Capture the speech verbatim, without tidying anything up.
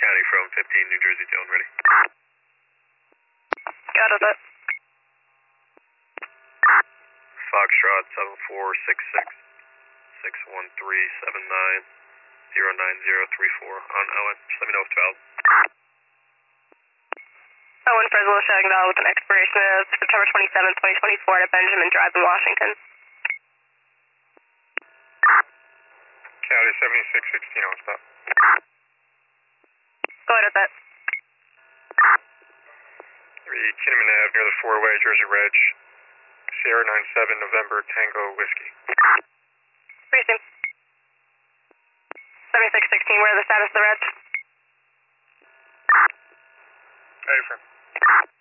County from fifteen, New Jersey, Dylan, ready. Got it. Foxtrot seven four six six, six one three seven nine, zero nine zero three four on Owen. Just let me know if it's valid. Owen Fresno shutting down with an expiration of September twenty-seventh, twenty twenty-four at Benjamin Drive in Washington. County seventy-six sixteen on stop. Go ahead at that. three Kinnaman Ave near the four-way, Jersey Reg, Sierra nine seven November Tango Whiskey. Precinct. seventy-six sixteen, what is the status of the reg? Hey, friend.